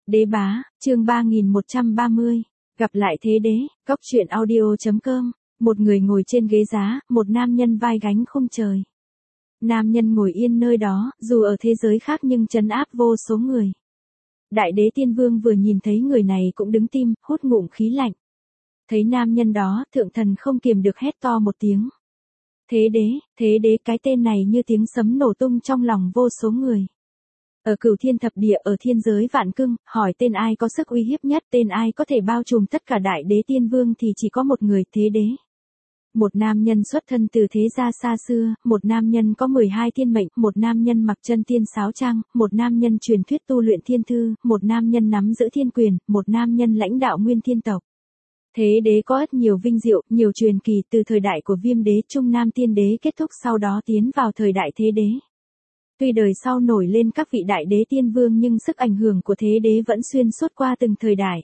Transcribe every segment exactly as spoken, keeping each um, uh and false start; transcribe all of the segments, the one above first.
Đế bá, chương ba nghìn một trăm ba mươi. Gặp lại thế đế, cốc truyện audio.com. Một người ngồi trên ghế giá, một nam nhân vai gánh khung trời. Nam nhân ngồi yên nơi đó, dù ở thế giới khác nhưng trấn áp vô số người. Đại đế tiên vương vừa nhìn thấy người này cũng đứng tim, hút ngụm khí lạnh. Thấy nam nhân đó, thượng thần không kiềm được hét to một tiếng. Thế đế, thế đế, cái tên này như tiếng sấm nổ tung trong lòng vô số người. Ở cửu thiên thập địa, ở thiên giới vạn cưng, hỏi tên ai có sức uy hiếp nhất, tên ai có thể bao trùm tất cả đại đế tiên vương thì chỉ có một người, thế đế. Một nam nhân xuất thân từ thế gia xa xưa, một nam nhân có mười hai thiên mệnh, một nam nhân mặc chân tiên sáo trang, một nam nhân truyền thuyết tu luyện thiên thư, một nam nhân nắm giữ thiên quyền, một nam nhân lãnh đạo nguyên thiên tộc. Thế đế có rất nhiều vinh diệu, nhiều truyền kỳ từ thời đại của viêm đế trung nam tiên đế kết thúc sau đó tiến vào thời đại thế đế. Tuy đời sau nổi lên các vị đại đế tiên vương nhưng sức ảnh hưởng của thế đế vẫn xuyên suốt qua từng thời đại.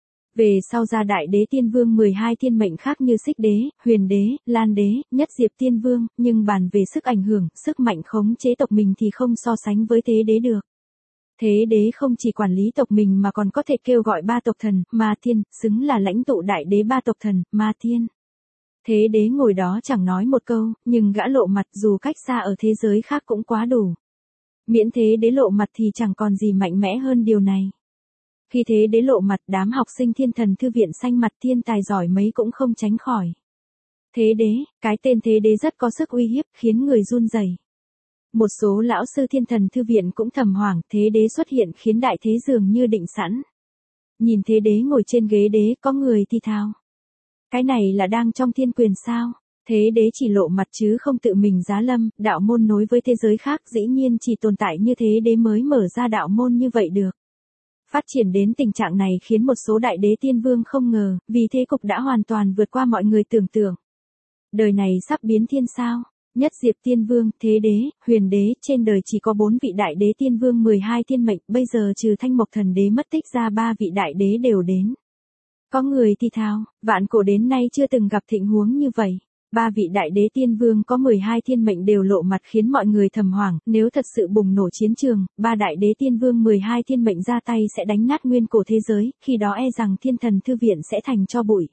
Về sau ra đại đế tiên vương mười hai thiên mệnh khác như Xích đế, Huyền đế, Lan đế, Nhất Diệp tiên vương, nhưng bàn về sức ảnh hưởng, sức mạnh khống chế tộc mình thì không so sánh với thế đế được. Thế đế không chỉ quản lý tộc mình mà còn có thể kêu gọi ba tộc thần, Ma Thiên, xứng là lãnh tụ đại đế ba tộc thần, Ma Thiên. Thế đế ngồi đó chẳng nói một câu, nhưng gã lộ mặt dù cách xa ở thế giới khác cũng quá đủ. Miễn thế đế lộ mặt thì chẳng còn gì mạnh mẽ hơn điều này. Khi thế đế lộ mặt, đám học sinh thiên thần thư viện xanh mặt, thiên tài giỏi mấy cũng không tránh khỏi. Thế đế, cái tên thế đế rất có sức uy hiếp, khiến người run rẩy. Một số lão sư thiên thần thư viện cũng thầm hoảng, thế đế xuất hiện khiến đại thế dường như định sẵn. Nhìn thế đế ngồi trên ghế đế, có người thì thào. Cái này là đang trong thiên quyền sao? Thế đế chỉ lộ mặt chứ không tự mình giá lâm, đạo môn nối với thế giới khác dĩ nhiên chỉ tồn tại như thế đế mới mở ra đạo môn như vậy được. Phát triển đến tình trạng này khiến một số đại đế tiên vương không ngờ, vì thế cục đã hoàn toàn vượt qua mọi người tưởng tượng. Đời này sắp biến thiên sao? Nhất Diệp tiên vương, thế đế, Huyền đế, trên đời chỉ có bốn vị đại đế tiên vương mười hai thiên mệnh, bây giờ trừ Thanh Mộc thần đế mất tích ra ba vị đại đế đều đến. Có người thì thào, vạn cổ đến nay chưa từng gặp thịnh huống như vậy. Ba vị đại đế tiên vương có mười hai thiên mệnh đều lộ mặt khiến mọi người thầm hoảng, nếu thật sự bùng nổ chiến trường, ba đại đế tiên vương mười hai thiên mệnh ra tay sẽ đánh nát nguyên cổ thế giới, khi đó e rằng thiên thần thư viện sẽ thành tro bụi.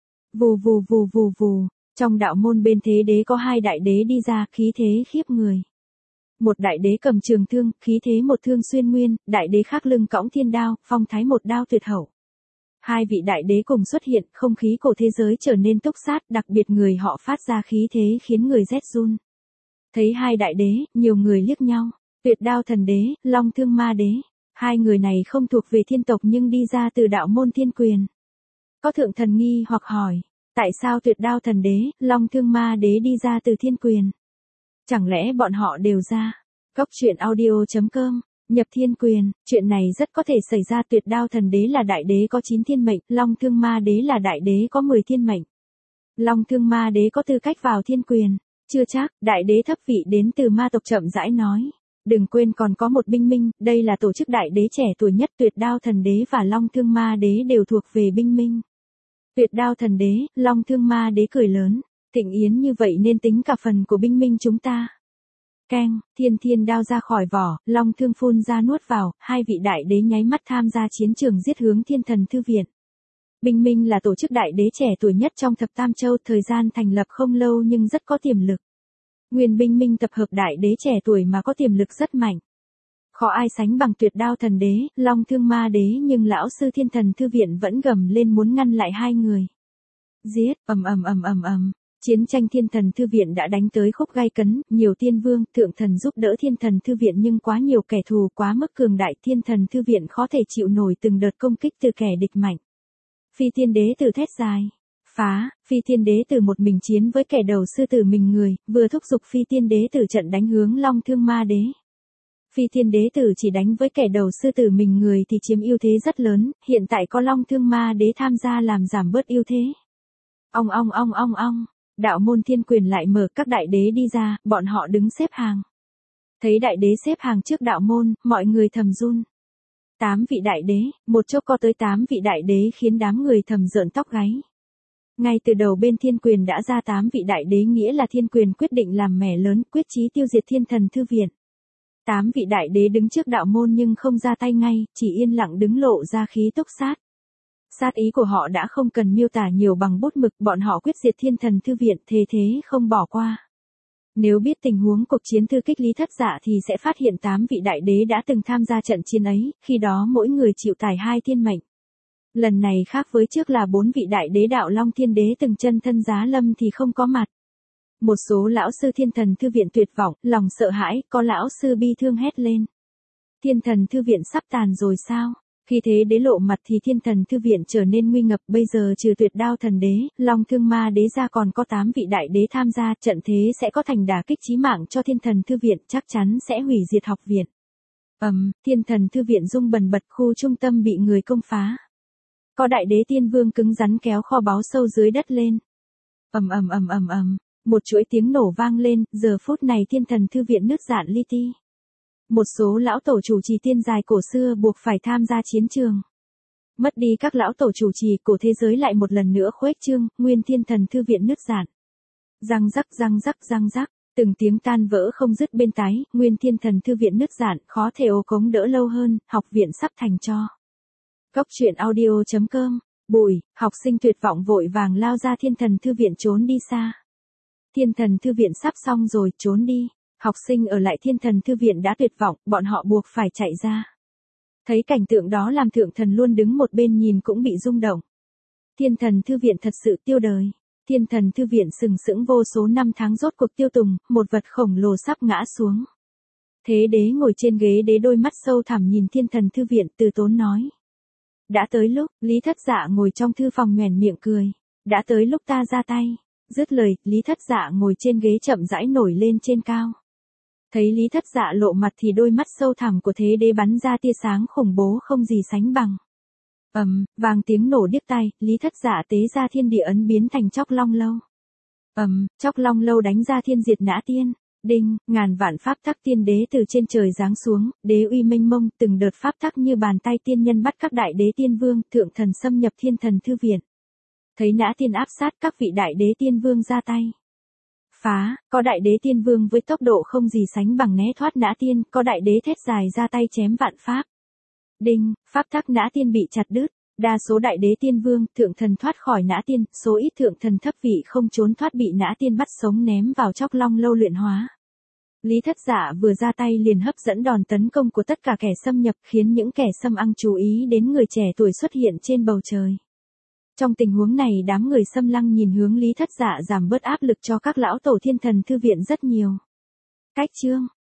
Vù vù vù vù vù, trong đạo môn bên thế đế có hai đại đế đi ra, khí thế khiếp người. Một đại đế cầm trường thương, khí thế một thương xuyên nguyên, đại đế khác lưng cõng thiên đao, phong thái một đao tuyệt hậu. Hai vị đại đế cùng xuất hiện, không khí cổ thế giới trở nên túc sát, đặc biệt người họ phát ra khí thế khiến người rét run. Thấy hai đại đế, nhiều người liếc nhau, Tuyệt Đao thần đế, Long Thương Ma đế. Hai người này không thuộc về thiên tộc nhưng đi ra từ đạo môn thiên quyền. Có thượng thần nghi hoặc hỏi, tại sao Tuyệt Đao thần đế, Long Thương Ma đế đi ra từ thiên quyền? Chẳng lẽ bọn họ đều ra? Cốc truyện audio.com. Nhập thiên quyền, chuyện này rất có thể xảy ra. Tuyệt Đao thần đế là đại đế có chín thiên mệnh, Long Thương Ma đế là đại đế có mười thiên mệnh. Long Thương Ma đế có tư cách vào thiên quyền, chưa chắc. Đại đế thấp vị đến từ ma tộc chậm rãi nói. Đừng quên còn có một binh minh, đây là tổ chức đại đế trẻ tuổi nhất. Tuyệt Đao thần đế và Long Thương Ma đế đều thuộc về binh minh. Tuyệt Đao thần đế, Long Thương Ma đế cười lớn, thịnh yến như vậy nên tính cả phần của binh minh chúng ta. Keng, thiên thiên đao ra khỏi vỏ, long thương phun ra nuốt vào, hai vị đại đế nháy mắt tham gia chiến trường giết hướng thiên thần thư viện. Binh minh là tổ chức đại đế trẻ tuổi nhất trong thập tam châu, thời gian thành lập không lâu nhưng rất có tiềm lực. Nguyên binh minh tập hợp đại đế trẻ tuổi mà có tiềm lực rất mạnh. Khó ai sánh bằng Tuyệt Đao thần đế, Long Thương Ma đế, nhưng lão sư thiên thần thư viện vẫn gầm lên muốn ngăn lại hai người. Giết, ầm ầm ầm ầm ầm. Chiến tranh thiên thần thư viện đã đánh tới khúc gai cấn, nhiều tiên vương, thượng thần giúp đỡ thiên thần thư viện nhưng quá nhiều kẻ thù quá mức cường đại, thiên thần thư viện khó thể chịu nổi từng đợt công kích từ kẻ địch mạnh. Phi thiên đế tử thét dài, phá, phi thiên đế tử một mình chiến với kẻ đầu sư tử mình người, vừa thúc giục phi thiên đế tử trận đánh hướng Long Thương Ma đế. Phi thiên đế tử chỉ đánh với kẻ đầu sư tử mình người thì chiếm ưu thế rất lớn, hiện tại có Long Thương Ma đế tham gia làm giảm bớt ưu thế. Ong ong ong ong ong. Đạo môn thiên quyền lại mở, các đại đế đi ra, bọn họ đứng xếp hàng. Thấy đại đế xếp hàng trước đạo môn, mọi người thầm run. Tám vị đại đế, một chốc có tới tám vị đại đế khiến đám người thầm rợn tóc gáy. Ngay từ đầu bên thiên quyền đã ra tám vị đại đế nghĩa là thiên quyền quyết định làm mẻ lớn, quyết chí tiêu diệt thiên thần thư viện. Tám vị đại đế đứng trước đạo môn nhưng không ra tay ngay, chỉ yên lặng đứng lộ ra khí túc sát. Sát ý của họ đã không cần miêu tả nhiều bằng bút mực, bọn họ quyết diệt Thiên Thần Thư Viện, thề thế không bỏ qua. Nếu biết tình huống cuộc chiến thư kích Lý Thất Dạ thì sẽ phát hiện tám vị đại đế đã từng tham gia trận chiến ấy, khi đó mỗi người chịu tải hai thiên mệnh. Lần này khác với trước là bốn vị đại đế đạo Long Thiên Đế từng chân thân giá lâm thì không có mặt. Một số lão sư Thiên Thần Thư Viện tuyệt vọng, lòng sợ hãi, có lão sư bi thương hét lên. Thiên Thần Thư Viện sắp tàn rồi sao? Khi thế đế lộ mặt thì Thiên Thần Thư Viện trở nên nguy ngập, bây giờ trừ Tuyệt Đao Thần Đế, Long Thương Ma Đế ra còn có tám vị đại đế tham gia, trận thế sẽ có thành đả kích chí mạng cho Thiên Thần Thư Viện, chắc chắn sẽ hủy diệt học viện. Ầm, um, Thiên Thần Thư Viện rung bần bật, khu trung tâm bị người công phá. Có đại đế tiên vương cứng rắn kéo kho báu sâu dưới đất lên. Ầm ầm ầm ầm ầm, một chuỗi tiếng nổ vang lên, giờ phút này Thiên Thần Thư Viện nứt rạn li ti. Một số lão tổ chủ trì tiên dài cổ xưa buộc phải tham gia chiến trường. Mất đi các lão tổ chủ trì, cổ thế giới lại một lần nữa khuếch trương, nguyên Thiên Thần Thư Viện nứt rạn. Răng rắc răng rắc răng rắc, từng tiếng tan vỡ không dứt bên tai, nguyên Thiên Thần Thư Viện nứt rạn, khó thể ồ cống đỡ lâu hơn, học viện sắp thành tro. Cốc truyện audio chấm com, Bùi, học sinh tuyệt vọng vội vàng lao ra Thiên Thần Thư Viện trốn đi xa. Thiên Thần Thư Viện sắp xong rồi, trốn đi. Học sinh ở lại Thiên Thần Thư Viện đã tuyệt vọng, bọn họ buộc phải chạy ra. Thấy cảnh tượng đó làm Thượng Thần luôn đứng một bên nhìn cũng bị rung động. Thiên Thần Thư Viện thật sự tiêu đời. Thiên Thần Thư Viện sừng sững vô số năm tháng rốt cuộc tiêu tùng, một vật khổng lồ sắp ngã xuống. Thế đế ngồi trên ghế đế đôi mắt sâu thẳm nhìn Thiên Thần Thư Viện, từ tốn nói. Đã tới lúc, Lý Thất Dạ ngồi trong thư phòng nhoẻn miệng cười. Đã tới lúc ta ra tay. Dứt lời, Lý Thất Dạ ngồi trên ghế chậm rãi nổi lên trên cao. Thấy Lý Thất Dạ lộ mặt thì đôi mắt sâu thẳm của thế đế bắn ra tia sáng khủng bố không gì sánh bằng. Ầm, um, vang tiếng nổ điếc tai, Lý Thất Dạ tế ra thiên địa ấn biến thành chóc long lâu. Ầm, um, chóc long lâu đánh ra thiên diệt nã tiên. Đinh, ngàn vạn pháp tắc tiên đế từ trên trời giáng xuống, đế uy mênh mông, từng đợt pháp tắc như bàn tay tiên nhân bắt các đại đế tiên vương, thượng thần xâm nhập Thiên Thần Thư Viện. Thấy nã tiên áp sát, các vị đại đế tiên vương ra tay. Phá, có đại đế tiên vương với tốc độ không gì sánh bằng né thoát nã tiên, có đại đế thét dài ra tay chém vạn pháp. Đinh, pháp tắc nã tiên bị chặt đứt, đa số đại đế tiên vương, thượng thần thoát khỏi nã tiên, số ít thượng thần thấp vị không trốn thoát bị nã tiên bắt sống ném vào chóc long lâu luyện hóa. Lý Thất Dạ vừa ra tay liền hấp dẫn đòn tấn công của tất cả kẻ xâm nhập, khiến những kẻ xâm ăn chú ý đến người trẻ tuổi xuất hiện trên bầu trời. Trong tình huống này đám người xâm lăng nhìn hướng Lý Thất Dạ giảm bớt áp lực cho các lão tổ Thiên Thần Thư Viện rất nhiều. Cách chương